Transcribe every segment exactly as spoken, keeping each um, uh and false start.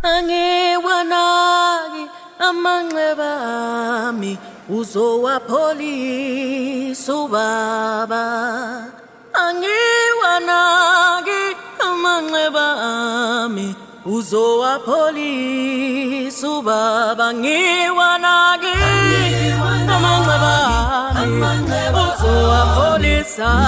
angiwanaki amanxeba ami uzowapholisa ubaba angiwanaki amanxeba ami uzowapholisa ubaba ngiwanaki amanxeba ami uzowapholisa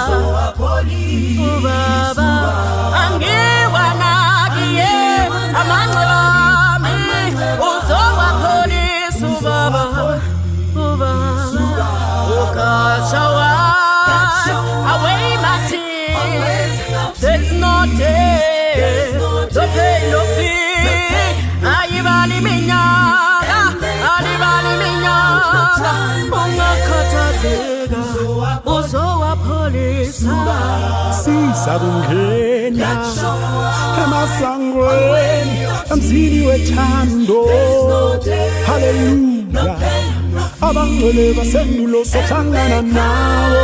ubaba angiwanaki amanxeba ami uzowapholisa ubaba ubaba ukashawa away my tears there's no day no pain no fear ayibali minyaka ayibali minyaka ungakhathazeka uzowapholisa sisakungena emasangweni emzini wethando haleluya abangcwele basendulo sohlangana nawo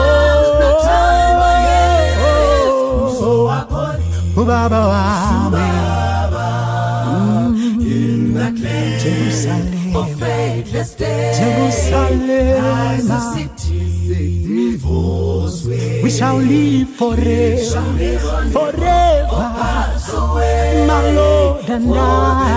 ubaba wami Jerusalem Jerusalem we shall live forever forever my Lord and I.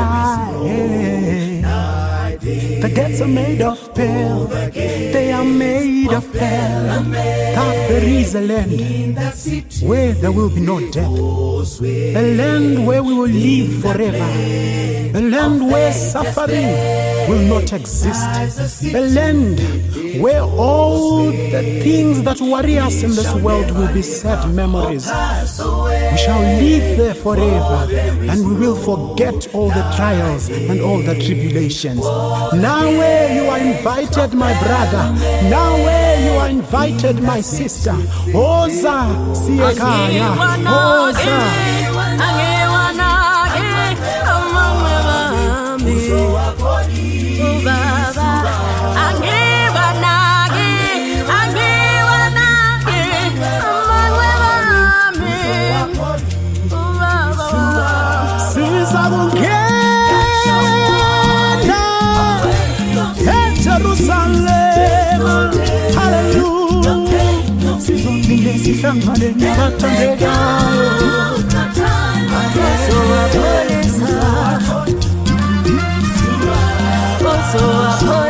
The gates are made of pearl, they are made of pearl. That there is a land where there will be no death, a land where we will live forever, a land where suffering will not exist, a land where all the things that worry us in this world will be sad memories. We shall live there forever, and we will forget all the trials and all the tribulations. Now where you are invited, my brother, now where you are invited, my sister. Oza siekaya, Oza. Jerusalem, hallelujah. Sizongile sihlangane nabathandekayo. So I